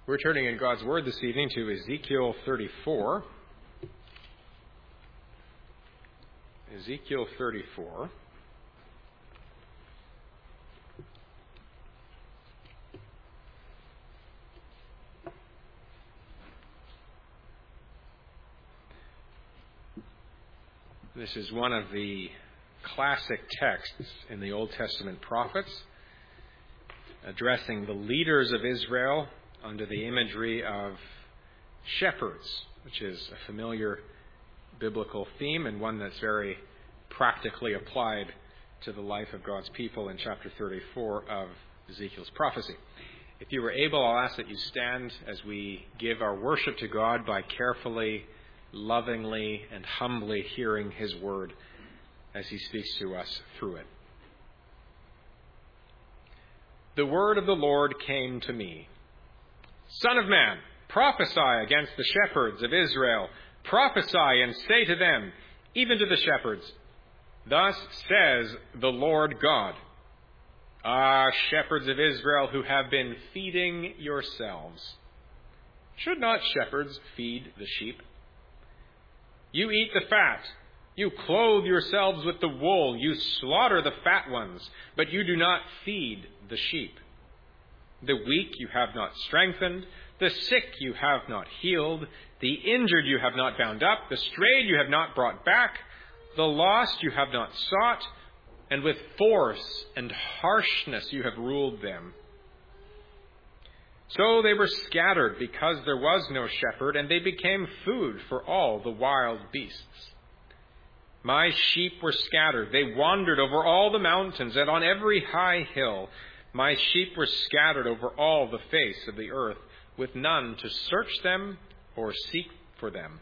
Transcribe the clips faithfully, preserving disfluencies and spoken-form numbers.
We're turning in God's Word this evening to Ezekiel thirty-four. Ezekiel thirty-four. This is one of the classic texts in the Old Testament prophets, addressing the leaders of Israel under the imagery of shepherds, which is a familiar biblical theme and one that's very practically applied to the life of God's people in chapter thirty-four of Ezekiel's prophecy. If you were able, I'll ask that you stand as we give our worship to God by carefully, lovingly, and humbly hearing His word as He speaks to us through it. The word of the Lord came to me. Son of man, prophesy against the shepherds of Israel. Prophesy and say to them, even to the shepherds, thus says the Lord God. Ah, shepherds of Israel who have been feeding yourselves. Should not shepherds feed the sheep? You eat the fat. You clothe yourselves with the wool. You slaughter the fat ones, but you do not feed the sheep. The weak you have not strengthened. The sick you have not healed. The injured you have not bound up. The strayed you have not brought back. The lost you have not sought. And with force and harshness you have ruled them. So they were scattered because there was no shepherd, and they became food for all the wild beasts. My sheep were scattered. They wandered over all the mountains and on every high hill. My sheep were scattered over all the face of the earth, with none to search them or seek for them.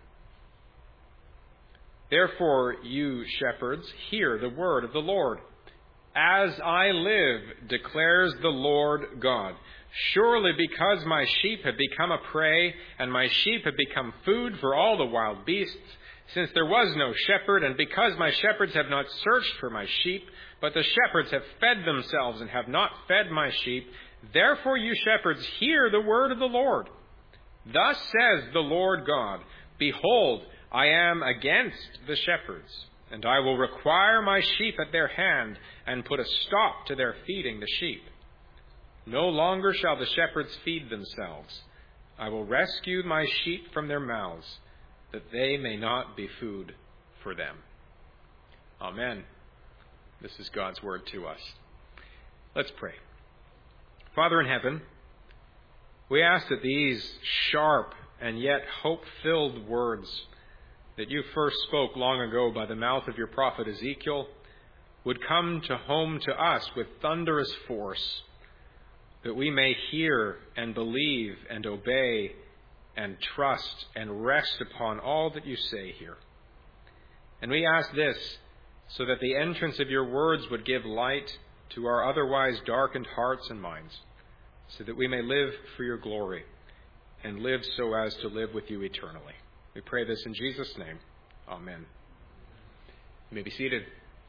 Therefore, you shepherds, hear the word of the Lord. As I live, declares the Lord God, surely because my sheep have become a prey, and my sheep have become food for all the wild beasts, since there was no shepherd, and because my shepherds have not searched for my sheep, but the shepherds have fed themselves and have not fed my sheep, therefore you shepherds, hear the word of the Lord. Thus says the Lord God, behold, I am against the shepherds, and I will require my sheep at their hand, and put a stop to their feeding the sheep. No longer shall the shepherds feed themselves. I will rescue my sheep from their mouths, that they may not be food for them. Amen. This is God's word to us. Let's pray. Father in heaven, we ask that these sharp and yet hope-filled words that you first spoke long ago by the mouth of your prophet Ezekiel would come to home to us with thunderous force, that we may hear and believe and obey and trust and rest upon all that you say here. And we ask this so that the entrance of your words would give light to our otherwise darkened hearts and minds, so that we may live for your glory and live so as to live with you eternally. We pray this in Jesus' name. Amen. You may be seated.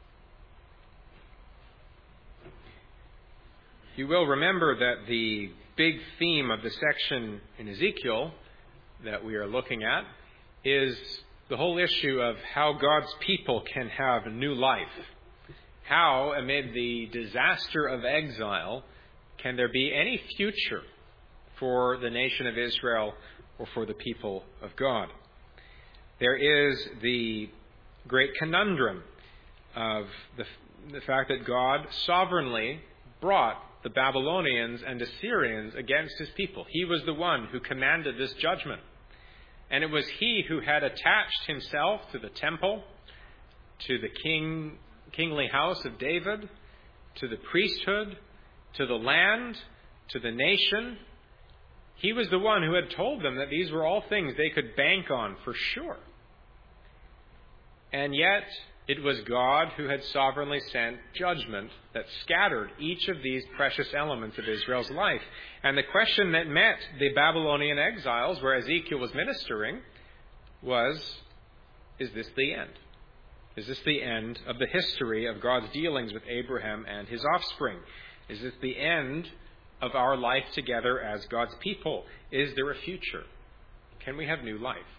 You will remember that the big theme of the section in Ezekiel that we are looking at is the whole issue of how God's people can have new life. How, amid the disaster of exile, can there be any future for the nation of Israel or for the people of God? There is the great conundrum of the, the fact that God sovereignly brought the Babylonians and Assyrians against his people. He was the one who commanded this judgment. And it was he who had attached himself to the temple, to the king, kingly house of David, to the priesthood, to the land, to the nation. He was the one who had told them that these were all things they could bank on for sure. And yet, it was God who had sovereignly sent judgment that scattered each of these precious elements of Israel's life. And the question that met the Babylonian exiles, where Ezekiel was ministering, was, is this the end? Is this the end of the history of God's dealings with Abraham and his offspring? Is this the end of our life together as God's people? Is there a future? Can we have new life?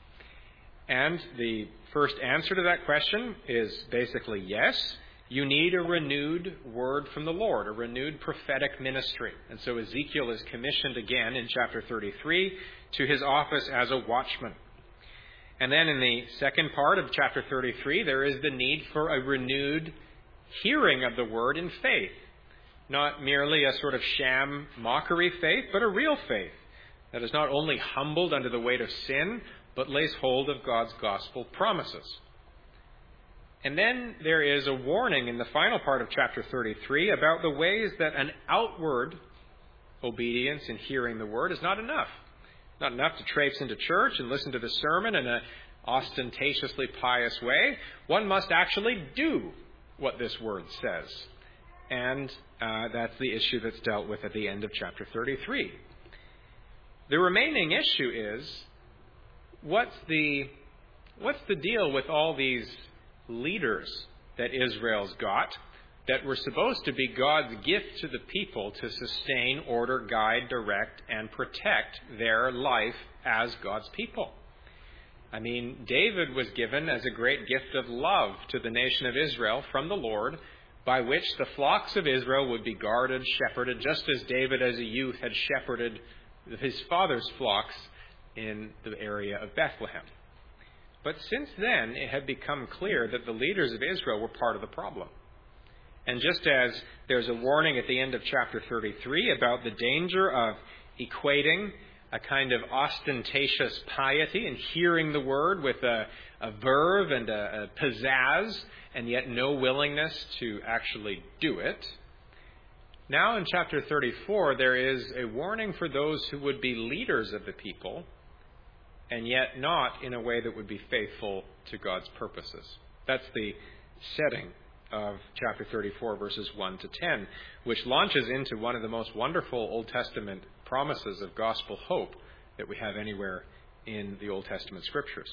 And the first answer to that question is basically yes. You need a renewed word from the Lord, a renewed prophetic ministry. And so Ezekiel is commissioned again in chapter thirty-three to his office as a watchman. And then in the second part of chapter thirty-three, there is the need for a renewed hearing of the word in faith. Not merely a sort of sham mockery faith, but a real faith that is not only humbled under the weight of sin, but lays hold of God's gospel promises. And then there is a warning in the final part of chapter thirty-three about the ways that an outward obedience in hearing the word is not enough. Not enough to traipse into church and listen to the sermon in an ostentatiously pious way. One must actually do what this word says. And uh, that's the issue that's dealt with at the end of chapter thirty-three. The remaining issue is, what's the, what's the deal with all these leaders that Israel's got that were supposed to be God's gift to the people to sustain, order, guide, direct, and protect their life as God's people? I mean, David was given as a great gift of love to the nation of Israel from the Lord, by which the flocks of Israel would be guarded, shepherded, just as David as a youth had shepherded his father's flocks in the area of Bethlehem. But since then, it had become clear that the leaders of Israel were part of the problem. And just as there's a warning at the end of chapter thirty-three about the danger of equating a kind of ostentatious piety and hearing the word with a, a verve and a, a pizzazz, and yet no willingness to actually do it, now in chapter thirty-four, there is a warning for those who would be leaders of the people, and yet not in a way that would be faithful to God's purposes. That's the setting of chapter thirty-four, verses one to ten, which launches into one of the most wonderful Old Testament promises of gospel hope that we have anywhere in the Old Testament scriptures.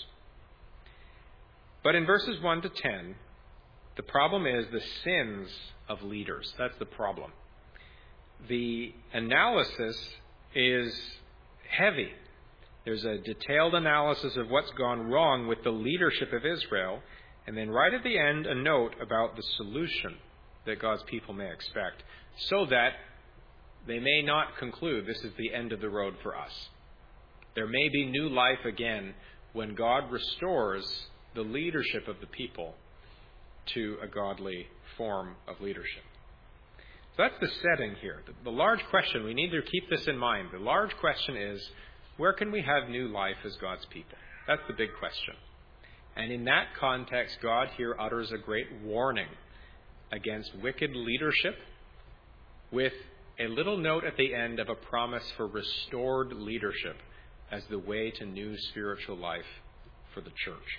But in verses one to ten, the problem is the sins of leaders. That's the problem. The analysis is heavy. There's a detailed analysis of what's gone wrong with the leadership of Israel, and then right at the end, a note about the solution that God's people may expect, so that they may not conclude this is the end of the road for us. There may be new life again when God restores the leadership of the people to a godly form of leadership. So that's the setting here. The, the large question, we need to keep this in mind. The large question is, where can we have new life as God's people? That's the big question. And in that context, God here utters a great warning against wicked leadership with a little note at the end of a promise for restored leadership as the way to new spiritual life for the church.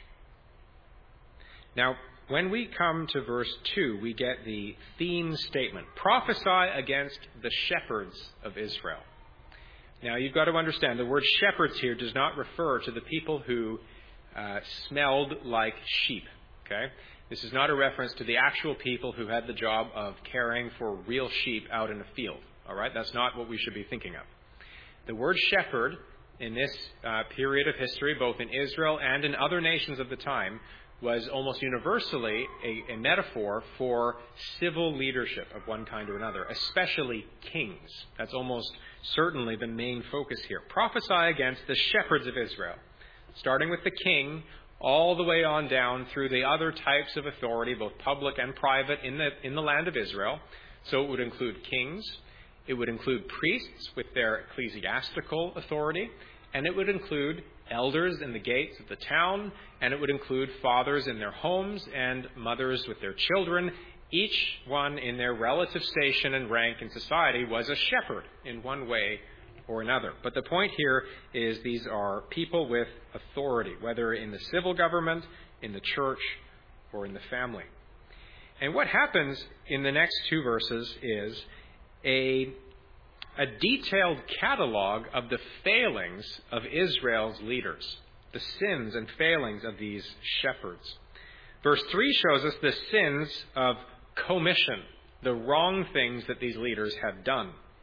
Now, when we come to verse two, we get the theme statement, prophesy against the shepherds of Israel. Now, you've got to understand, the word shepherds here does not refer to the people who uh, smelled like sheep. Okay? This is not a reference to the actual people who had the job of caring for real sheep out in a field. All right? That's not what we should be thinking of. The word shepherd in this uh, period of history, both in Israel and in other nations of the time, was almost universally a, a metaphor for civil leadership of one kind or another, especially kings. That's almost certainly the main focus here. Prophesy against the shepherds of Israel, starting with the king, all the way on down through the other types of authority, both public and private, in the, in the land of Israel. So it would include kings, it would include priests with their ecclesiastical authority, and it would include elders in the gates of the town, and it would include fathers in their homes and mothers with their children. Each one in their relative station and rank in society was a shepherd in one way or another. But the point here is these are people with authority, whether in the civil government, in the church, or in the family. And what happens in the next two verses is a a detailed catalog of the failings of Israel's leaders, the sins and failings of these shepherds. Verse three shows us the sins of commission, the wrong things that these leaders have done.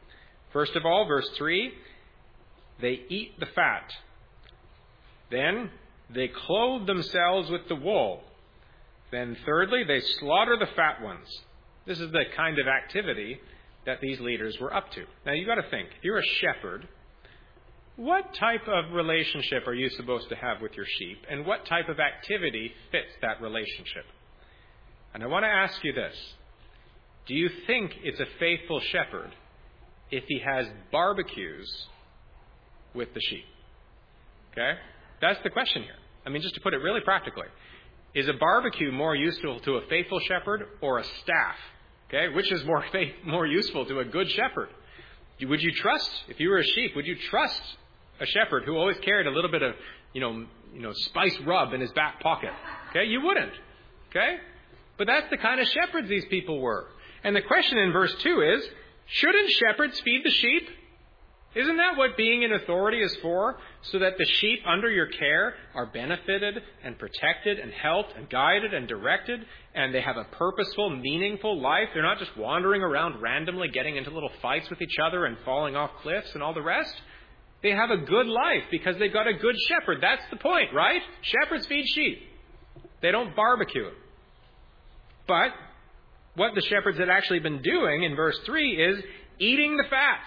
First of all, verse three, they eat the fat. Then they clothe themselves with the wool. Then thirdly, they slaughter the fat ones. This is the kind of activity that these leaders were up to. Now you've got to think, if you're a shepherd, what type of relationship are you supposed to have with your sheep? And what type of activity fits that relationship? And I want to ask you this. Do you think it's a faithful shepherd if he has barbecues with the sheep? Okay? That's the question here. I mean, just to put it really practically. Is a barbecue more useful to a faithful shepherd or a staff? Okay? Which is more faith, more useful to a good shepherd? Would you trust, if you were a sheep, would you trust a shepherd who always carried a little bit of, you know, you know, spice rub in his back pocket? Okay? You wouldn't. Okay? But that's the kind of shepherds these people were. And the question in verse two is, shouldn't shepherds feed the sheep? Isn't that what being in authority is for? So that the sheep under your care are benefited and protected and helped and guided and directed, and they have a purposeful, meaningful life. They're not just wandering around randomly, getting into little fights with each other and falling off cliffs and all the rest. They have a good life because they've got a good shepherd. That's the point, right? Shepherds feed sheep. They don't barbecue them. But what the shepherds had actually been doing in verse three is eating the fat.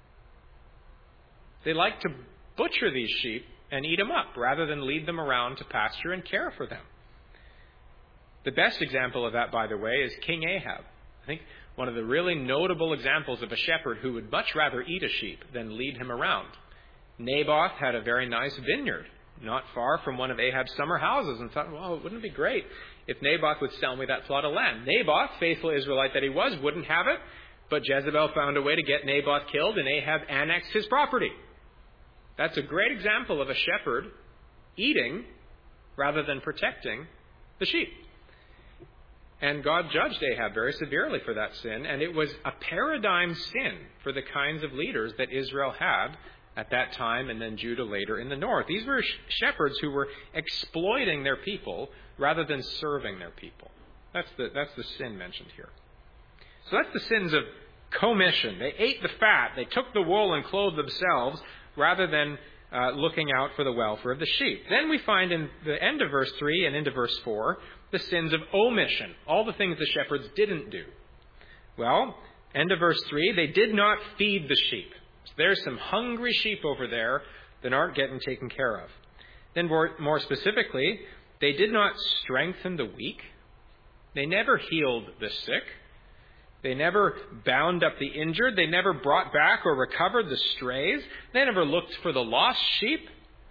They like to butcher these sheep and eat them up rather than lead them around to pasture and care for them. The best example of that, by the way, is King Ahab. I think one of the really notable examples of a shepherd who would much rather eat a sheep than lead him around. Naboth had a very nice vineyard not far from one of Ahab's summer houses and thought, well, wouldn't it be great if Naboth would sell me that plot of land? Naboth, faithful Israelite that he was, wouldn't have it, but Jezebel found a way to get Naboth killed and Ahab annexed his property. That's a great example of a shepherd eating rather than protecting the sheep. And God judged Ahab very severely for that sin, and it was a paradigm sin for the kinds of leaders that Israel had at that time and then Judah later in the north. These were shepherds who were exploiting their people rather than serving their people. That's the, that's the sin mentioned here. So that's the sins of commission. They ate the fat, they took the wool and clothed themselves, rather than uh, looking out for the welfare of the sheep. Then we find in the end of verse three and into verse four, the sins of omission, all the things the shepherds didn't do. Well, end of verse three, they did not feed the sheep. So there's some hungry sheep over there that aren't getting taken care of. Then more, more specifically, they did not strengthen the weak. They never healed the sick. They never bound up the injured. They never brought back or recovered the strays. They never looked for the lost sheep.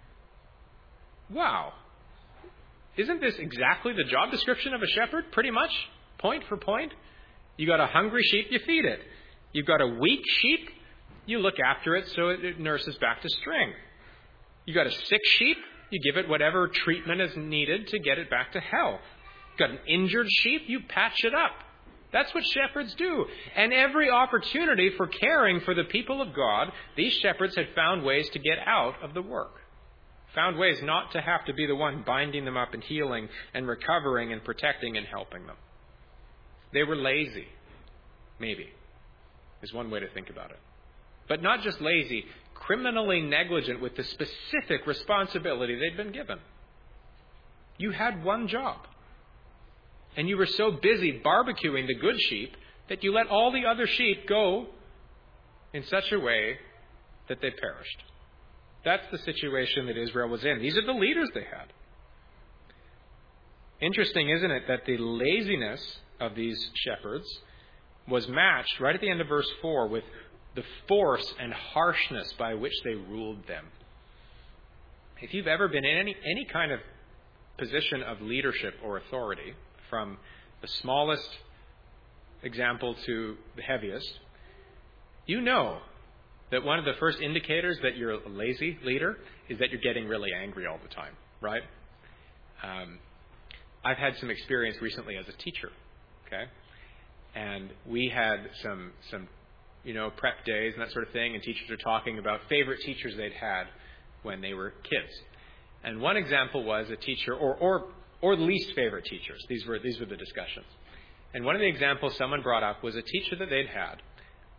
Wow. Isn't this exactly the job description of a shepherd? Pretty much, point for point. You got a hungry sheep, you feed it. You've got a weak sheep, you look after it so it nurses back to strength. You got a sick sheep, you give it whatever treatment is needed to get it back to health. You've got an injured sheep, you patch it up. That's what shepherds do. And every opportunity for caring for the people of God, these shepherds had found ways to get out of the work. Found ways not to have to be the one binding them up and healing and recovering and protecting and helping them. They were lazy, maybe, is one way to think about it. But not just lazy, criminally negligent with the specific responsibility they'd been given. You had one job. And you were so busy barbecuing the good sheep that you let all the other sheep go in such a way that they perished. That's the situation that Israel was in. These are the leaders they had. Interesting, isn't it, that the laziness of these shepherds was matched right at the end of verse four with the force and harshness by which they ruled them. If you've ever been in any, any kind of position of leadership or authority, from the smallest example to the heaviest, you know that one of the first indicators that you're a lazy leader is that you're getting really angry all the time, right? Um, I've had some experience recently as a teacher, okay? And we had some, some, you know, prep days and that sort of thing, and teachers are talking about favorite teachers they'd had when they were kids. And one example was a teacher, or, or Or least favorite teachers. These were these were the discussions. And one of the examples someone brought up was a teacher that they'd had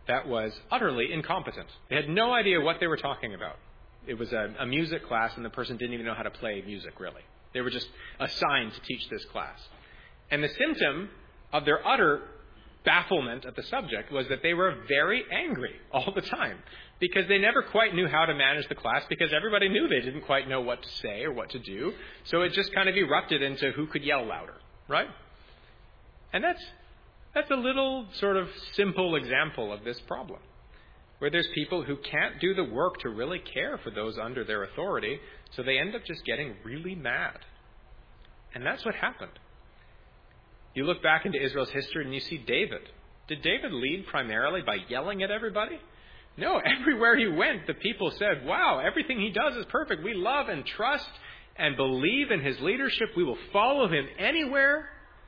that was utterly incompetent. They had no idea what they were talking about. It was a, a music class, and the person didn't even know how to play music, really. They were just assigned to teach this class. And the symptom of their utter bafflement at the subject was that they were very angry all the time, because they never quite knew how to manage the class, because everybody knew they didn't quite know what to say or what to do. So it just kind of erupted into who could yell louder, right? And that's that's a little sort of simple example of this problem, where there's people who can't do the work to really care for those under their authority, so they end up just getting really mad. And that's what happened. You look back into Israel's history and you see David. Did David lead primarily by yelling at everybody? No, everywhere he went, the people said, wow, everything he does is perfect. We love and trust and believe in his leadership. We will follow him anywhere.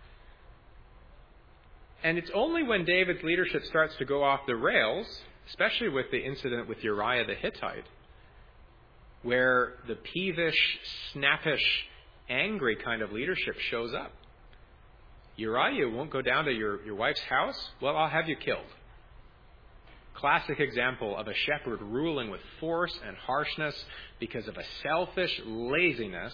And it's only when David's leadership starts to go off the rails, especially with the incident with Uriah the Hittite, where the peevish, snappish, angry kind of leadership shows up. Uriah won't go down to your, your wife's house? Well, I'll have you killed. Classic example of a shepherd ruling with force and harshness because of a selfish laziness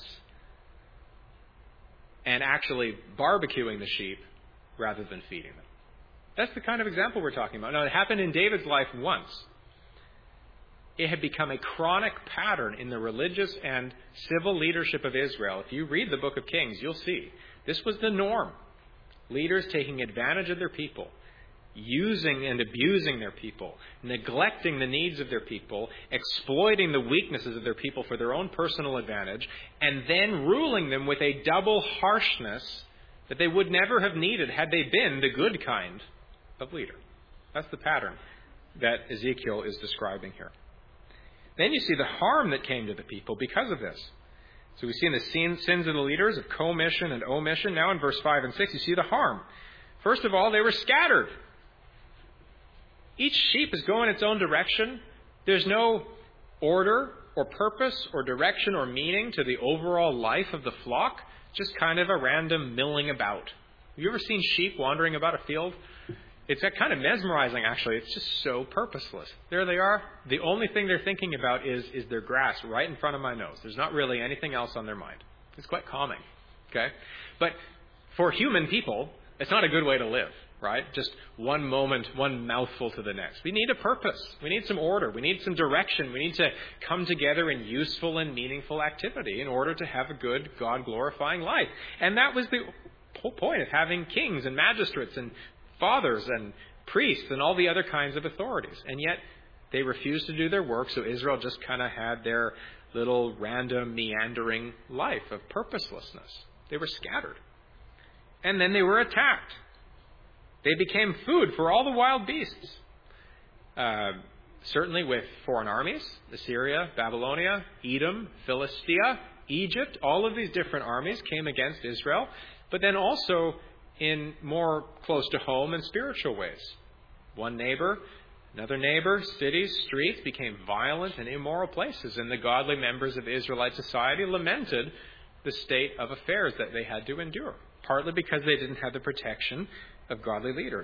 and actually barbecuing the sheep rather than feeding them. That's the kind of example we're talking about. Now, it happened in David's life once. It had become a chronic pattern in the religious and civil leadership of Israel. If you read the book of Kings, you'll see this was the norm. Leaders taking advantage of their people, using and abusing their people, neglecting the needs of their people, exploiting the weaknesses of their people for their own personal advantage, and then ruling them with a double harshness that they would never have needed had they been the good kind of leader. That's the pattern that Ezekiel is describing here. Then you see the harm that came to the people because of this. So we see in the sins of the leaders of commission and omission. Now in verse five and six, you see the harm. First of all, they were scattered. Each sheep is going its own direction. There's no order or purpose or direction or meaning to the overall life of the flock. Just kind of a random milling about. Have you ever seen sheep wandering about a field? It's kind of mesmerizing, actually. It's just so purposeless. There they are. The only thing they're thinking about is, is their grass right in front of my nose. There's not really anything else on their mind. It's quite calming. Okay? But for human people, it's not a good way to live, right? Just one moment, one mouthful to the next. We need a purpose. We need some order. We need some direction. We need to come together in useful and meaningful activity in order to have a good, God-glorifying life. And that was the whole point of having kings and magistrates and fathers and priests and all the other kinds of authorities. And yet they refused to do their work, so Israel just kind of had their little random meandering life of purposelessness. They were scattered. And then they were attacked. They became food for all the wild beasts. Uh, certainly with foreign armies, Assyria, Babylonia, Edom, Philistia, Egypt, all of these different armies came against Israel. But then also in more close to home and spiritual ways. One neighbor, another neighbor, cities, streets became violent and immoral places, and the godly members of Israelite society lamented the state of affairs that they had to endure, partly because they didn't have the protection of godly leaders.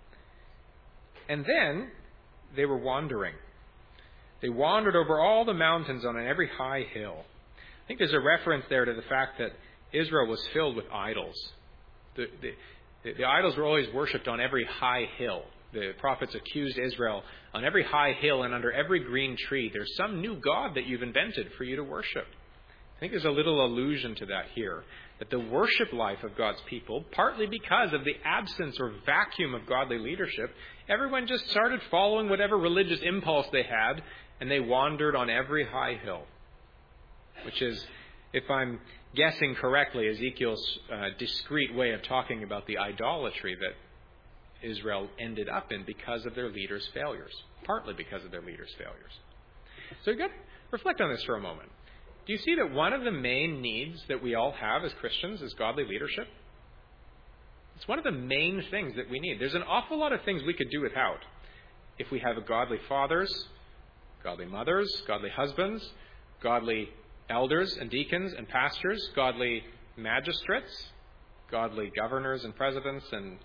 And then they were wandering. They wandered over all the mountains on every high hill. I think there's a reference there to the fact that Israel was filled with idols. The, the, the idols were always worshipped on every high hill. The prophets accused Israel, on every high hill and under every green tree, there's some new god that you've invented for you to worship. I think there's a little allusion to that here, that the worship life of God's people, partly because of the absence or vacuum of godly leadership, everyone just started following whatever religious impulse they had, and they wandered on every high hill, which is, if I'm guessing correctly, Ezekiel's uh, discreet way of talking about the idolatry that Israel ended up in because of their leaders' failures, partly because of their leaders' failures. So you've got to reflect on this for a moment. Do you see that one of the main needs that we all have as Christians is godly leadership? It's one of the main things that we need. There's an awful lot of things we could do without if we have a godly fathers, godly mothers, godly husbands, godly elders and deacons and pastors, godly magistrates, godly governors and presidents and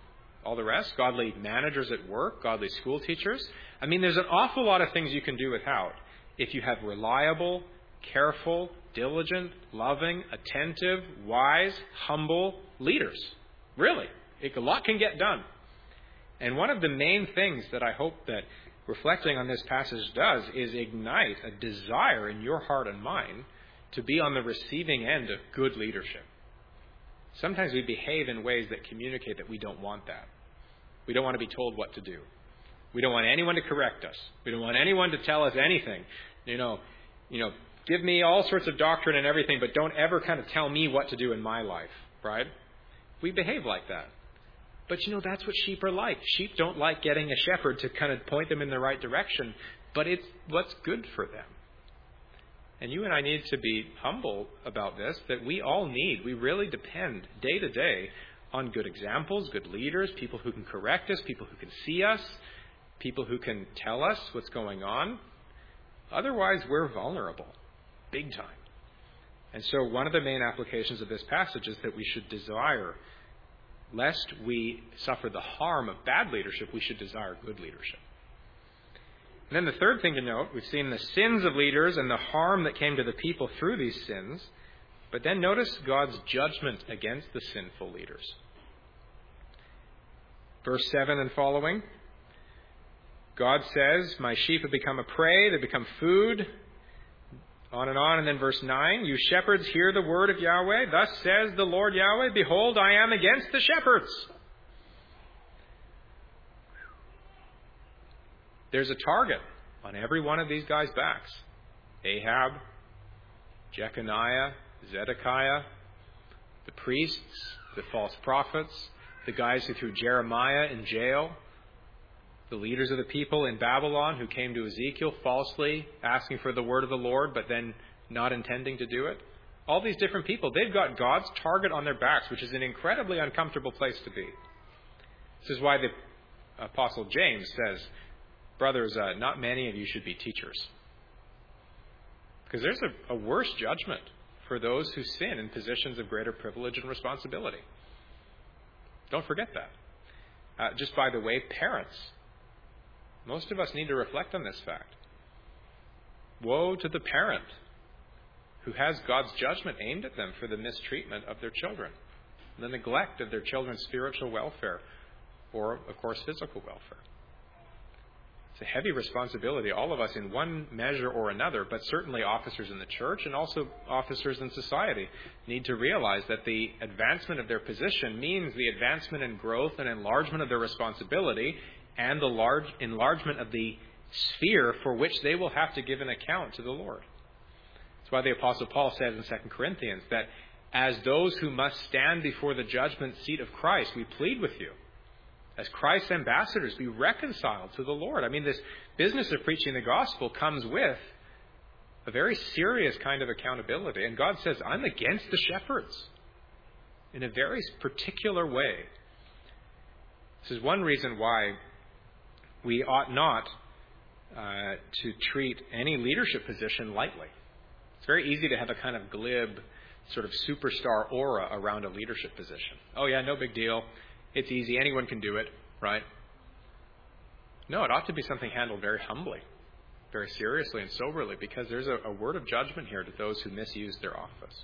all the rest, godly managers at work, godly school teachers. I mean, there's an awful lot of things you can do without if you have reliable, careful, diligent, loving, attentive, wise, humble leaders. Really, a lot can get done. And one of the main things that I hope that reflecting on this passage does is ignite a desire in your heart and mind to be on the receiving end of good leadership. Sometimes we behave in ways that communicate that we don't want that. We don't want to be told what to do. We don't want anyone to correct us. We don't want anyone to tell us anything. You know, you know, give me all sorts of doctrine and everything, but don't ever kind of tell me what to do in my life, right? We behave like that. But you know, that's what sheep are like. Sheep don't like getting a shepherd to kind of point them in the right direction, but it's what's good for them. And you and I need to be humble about this, that we all need, we really depend day to day on good examples, good leaders, people who can correct us, people who can see us, people who can tell us what's going on. Otherwise, we're vulnerable, big time. And so one of the main applications of this passage is that we should desire, lest we suffer the harm of bad leadership, we should desire good leadership. And then the third thing to note, we've seen the sins of leaders and the harm that came to the people through these sins. But then notice God's judgment against the sinful leaders. Verse seven and following. God says, my sheep have become a prey, they become food. On and on. And then verse nine, you shepherds hear the word of Yahweh. Thus says the Lord Yahweh, behold, I am against the shepherds. There's a target on every one of these guys' backs. Ahab, Jeconiah, Zedekiah, the priests, the false prophets, the guys who threw Jeremiah in jail, the leaders of the people in Babylon who came to Ezekiel falsely asking for the word of the Lord, but then not intending to do it. All these different people, they've got God's target on their backs, which is an incredibly uncomfortable place to be. This is why the Apostle James says, brothers, uh, not many of you should be teachers. Because there's a, a worse judgment for those who sin in positions of greater privilege and responsibility. Don't forget that. Uh, just by the way, parents. Most of us need to reflect on this fact. Woe to the parent who has God's judgment aimed at them for the mistreatment of their children, the neglect of their children's spiritual welfare, or, of course, physical welfare. It's a heavy responsibility, all of us in one measure or another, but certainly officers in the church and also officers in society need to realize that the advancement of their position means the advancement and growth and enlargement of their responsibility and the large enlargement of the sphere for which they will have to give an account to the Lord. That's why the Apostle Paul says in Second Corinthians that as those who must stand before the judgment seat of Christ, we plead with you, as Christ's ambassadors, be reconciled to the Lord. I mean, this business of preaching the gospel comes with a very serious kind of accountability. And God says, I'm against the shepherds in a very particular way. This is one reason why we ought not uh, to treat any leadership position lightly. It's very easy to have a kind of glib, sort of superstar aura around a leadership position. Oh yeah, no big deal. It's easy. Anyone can do it, right? No, it ought to be something handled very humbly, very seriously and soberly, because there's a, a word of judgment here to those who misuse their office.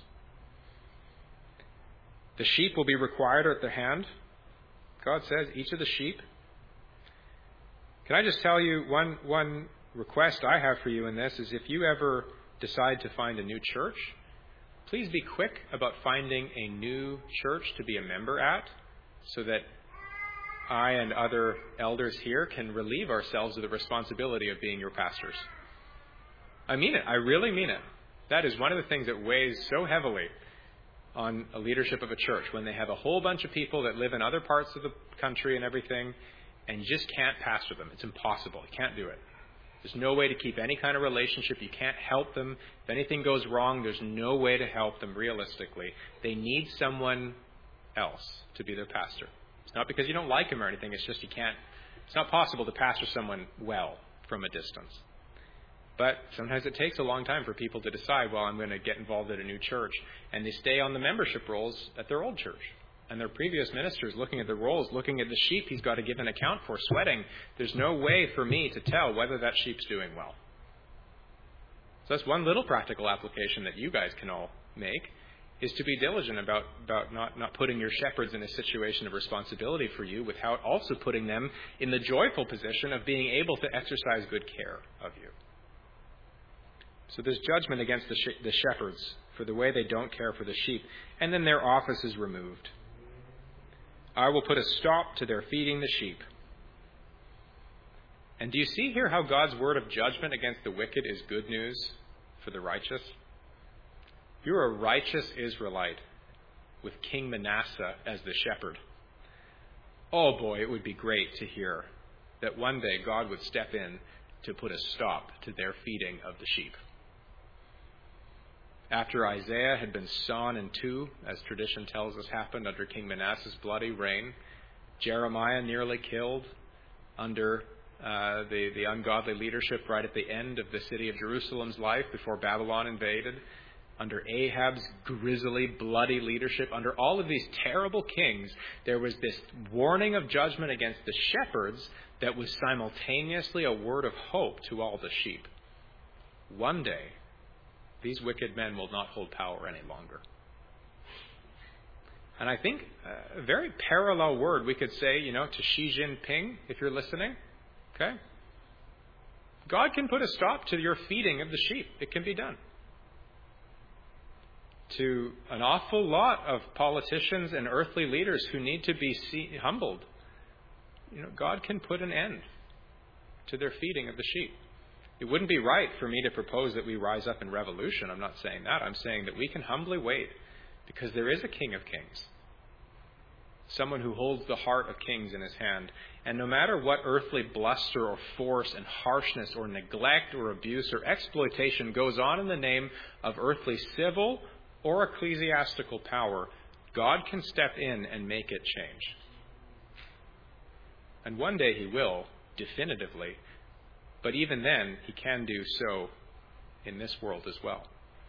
The sheep will be required at their hand. God says, each of the sheep. Can I just tell you one, one request I have for you in this is if you ever decide to find a new church, please be quick about finding a new church to be a member at, so that I and other elders here can relieve ourselves of the responsibility of being your pastors. I mean it. I really mean it. That is one of the things that weighs so heavily on a leadership of a church, when they have a whole bunch of people that live in other parts of the country and everything, and you just can't pastor them. It's impossible. You can't do it. There's no way to keep any kind of relationship. You can't help them. If anything goes wrong, there's no way to help them realistically. They need someone else to be their pastor. It's not because you don't like him or anything. It's just you can't. It's not possible to pastor someone well from a distance. But sometimes it takes a long time for people to decide, well, I'm going to get involved at a new church. And they stay on the membership rolls at their old church. and their previous ministers, looking at the rolls, looking at the sheep he's got to give an account for, sweating. There's no way for me to tell whether that sheep's doing well. So that's one little practical application that you guys can all make, is to be diligent about, about not, not putting your shepherds in a situation of responsibility for you without also putting them in the joyful position of being able to exercise good care of you. So there's judgment against the, sh- the shepherds for the way they don't care for the sheep, and then their office is removed. I will put a stop to their feeding the sheep. And do you see here how God's word of judgment against the wicked is good news for the righteous? You're a righteous Israelite with King Manasseh as the shepherd. Oh boy, it would be great to hear that one day God would step in to put a stop to their feeding of the sheep. After Isaiah had been sawn in two, as tradition tells us happened under King Manasseh's bloody reign, Jeremiah nearly killed under uh, the, the ungodly leadership right at the end of the city of Jerusalem's life before Babylon invaded, under Ahab's grisly, bloody leadership, under all of these terrible kings, there was this warning of judgment against the shepherds that was simultaneously a word of hope to all the sheep. One day, these wicked men will not hold power any longer. And I think a very parallel word we could say, you know, to Xi Jinping, if you're listening. Okay? God can put a stop to your feeding of the sheep. It can be done. To an awful lot of politicians and earthly leaders who need to be see- humbled, you know, God can put an end to their feeding of the sheep. It wouldn't be right for me to propose that we rise up in revolution. I'm not saying that. I'm saying that we can humbly wait because there is a King of Kings, someone who holds the heart of kings in his hand. And no matter what earthly bluster or force and harshness or neglect or abuse or exploitation goes on in the name of earthly civil or ecclesiastical power, God can step in and make it change. And one day he will, definitively. But even then, he can do so in this world as well.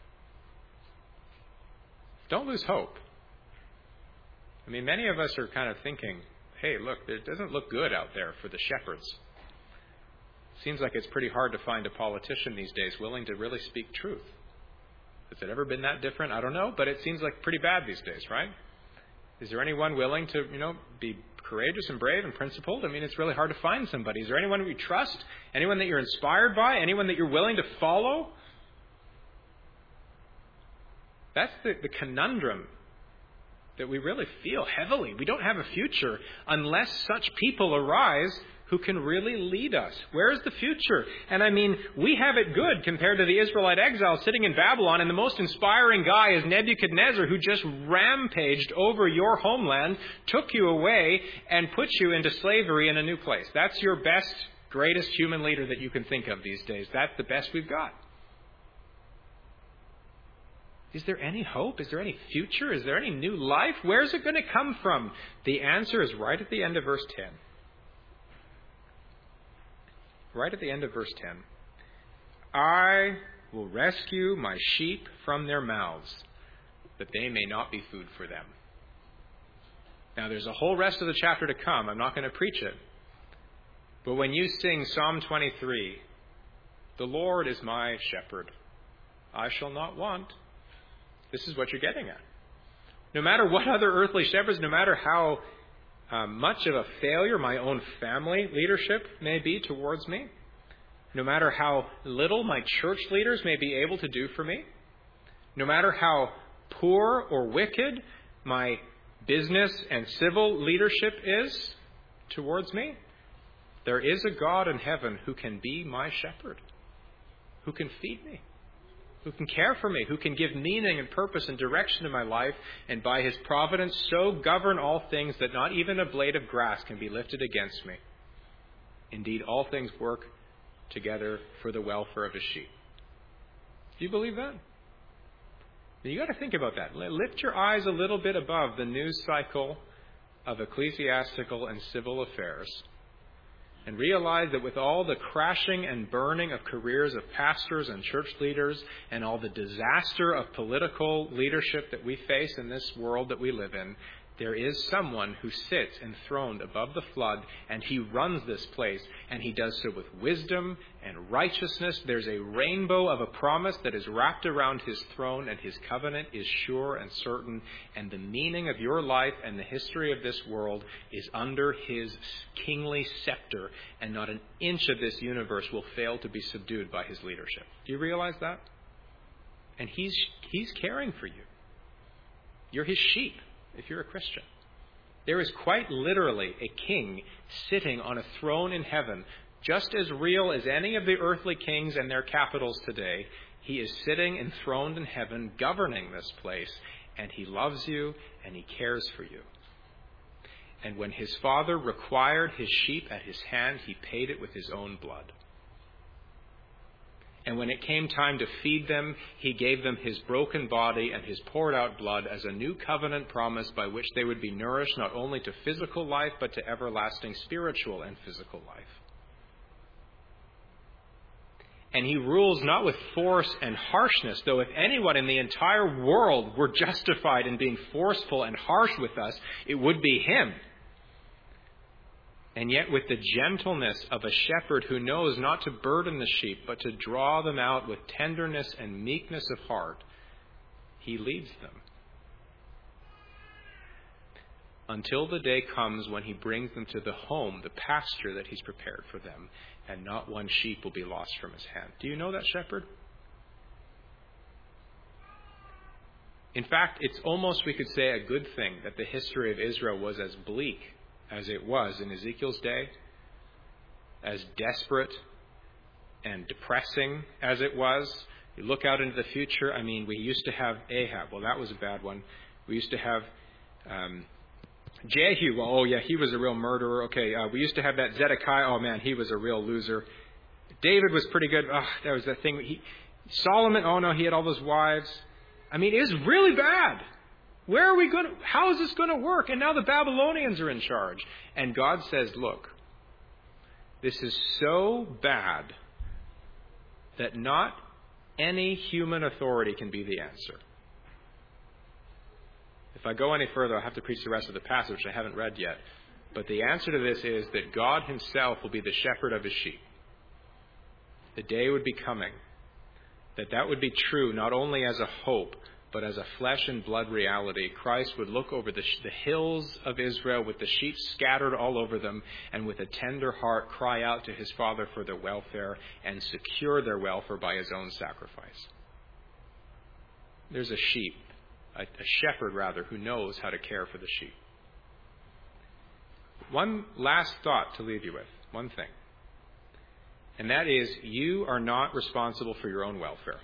Don't lose hope. I mean, many of us are kind of thinking, hey, look, it doesn't look good out there for the shepherds. Seems like it's pretty hard to find a politician these days willing to really speak truth. Has it ever been that different? I don't know, but it seems like pretty bad these days, right? Is there anyone willing to, you know, be courageous and brave and principled? I mean, it's really hard to find somebody. Is there anyone that you trust? Anyone that you're inspired by? Anyone that you're willing to follow? That's the, the conundrum that we really feel heavily. We don't have a future unless such people arise who can really lead us. Where is the future? And I mean, we have it good compared to the Israelite exiles sitting in Babylon, and the most inspiring guy is Nebuchadnezzar, who just rampaged over your homeland, took you away, and put you into slavery in a new place. That's your best, greatest human leader that you can think of these days. That's the best we've got. Is there any hope? Is there any future? Is there any new life? Where's it going to come from? The answer is right at the end of verse ten. Right at the end of verse ten. I will rescue my sheep from their mouths, that they may not be food for them. Now, there's a whole rest of the chapter to come. I'm not going to preach it. But when you sing Psalm twenty-three, the Lord is my shepherd, I shall not want. This is what you're getting at. No matter what other earthly shepherds, no matter how uh, much of a failure my own family leadership may be towards me, no matter how little my church leaders may be able to do for me, no matter how poor or wicked my business and civil leadership is towards me, there is a God in heaven who can be my shepherd, who can feed me, who can care for me, who can give meaning and purpose and direction to my life, and by his providence so govern all things that not even a blade of grass can be lifted against me. Indeed, all things work together for the welfare of his sheep. Do you believe that? You got to think about that. Lift your eyes a little bit above the news cycle of ecclesiastical and civil affairs, and realize that with all the crashing and burning of careers of pastors and church leaders and all the disaster of political leadership that we face in this world that we live in, There is someone who sits enthroned above the flood, and he runs this place, and he does so with wisdom and righteousness. There's a rainbow of a promise that is wrapped around his throne, and his covenant is sure and certain, and the meaning of your life and the history of this world is under his kingly scepter, and not an inch of this universe will fail to be subdued by his leadership. Do you realize that? And he's he's caring for you. You're his sheep. If you're a Christian, there is quite literally a king sitting on a throne in heaven, just as real as any of the earthly kings and their capitals today. He is sitting enthroned in heaven, governing this place, and he loves you and he cares for you. And when his father required his sheep at his hand, he paid it with his own blood. And when it came time to feed them, he gave them his broken body and his poured out blood as a new covenant promise by which they would be nourished not only to physical life, but to everlasting spiritual and physical life. And he rules not with force and harshness, though if anyone in the entire world were justified in being forceful and harsh with us, it would be him. And yet with the gentleness of a shepherd who knows not to burden the sheep, but to draw them out with tenderness and meekness of heart, he leads them. Until the day comes when he brings them to the home, the pasture that he's prepared for them, and not one sheep will be lost from his hand. Do you know that shepherd? In fact, it's almost, we could say, a good thing that the history of Israel was as bleak as it was in Ezekiel's day, as desperate and depressing as it was. You look out into the future, I mean, we used to have Ahab. Well, that was a bad one. We used to have um, Jehu. Well, oh, yeah, he was a real murderer. Okay, uh, we used to have that Zedekiah. Oh, man, he was a real loser. David was pretty good. Oh, that was that thing. He, Solomon, oh, no, he had all those wives. I mean, it was really bad. Where are we going to, how is this going to work? And now the Babylonians are in charge. And God says, look, this is so bad that not any human authority can be the answer. If I go any further, I'll have to preach the rest of the passage, which I haven't read yet. But the answer to this is that God himself will be the shepherd of his sheep. The day would be coming that that would be true not only as a hope, but as a flesh and blood reality. Christ would look over the, the hills of Israel with the sheep scattered all over them, and with a tender heart cry out to his Father for their welfare and secure their welfare by his own sacrifice. There's a sheep, a, a shepherd rather, who knows how to care for the sheep. One last thought to leave you with, one thing. And that is, you are not responsible for your own welfare.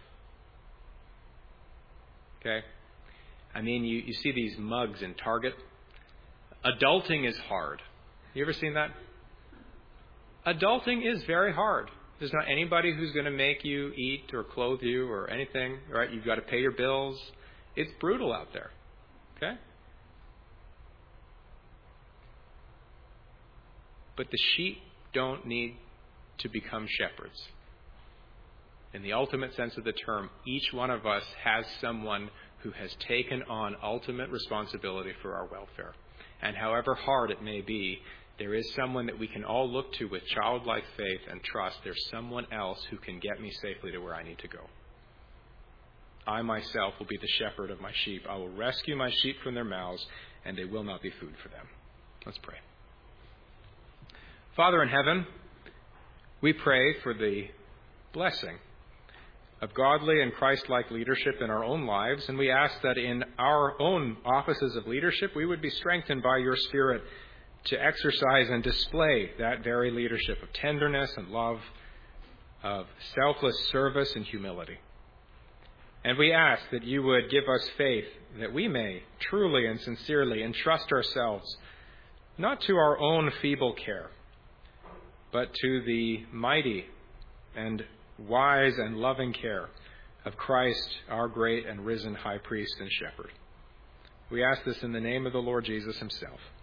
Okay? I mean, you, you see these mugs in Target. Adulting is hard. You ever seen that? Adulting is very hard. There's not anybody who's going to make you eat or clothe you or anything, right? You've got to pay your bills. It's brutal out there. Okay? But the sheep don't need to become shepherds. In the ultimate sense of the term, each one of us has someone who has taken on ultimate responsibility for our welfare. And however hard it may be, there is someone that we can all look to with childlike faith and trust. There's someone else who can get me safely to where I need to go. I myself will be the shepherd of my sheep. I will rescue my sheep from their mouths, and they will not be food for them. Let's pray. Father in heaven, we pray for the blessing of godly and Christ-like leadership in our own lives, and we ask that in our own offices of leadership we would be strengthened by your Spirit to exercise and display that very leadership of tenderness and love, of selfless service and humility. And we ask that you would give us faith that we may truly and sincerely entrust ourselves not to our own feeble care, but to the mighty and wise and loving care of Christ, our great and risen high priest and shepherd. We ask this in the name of the Lord Jesus himself.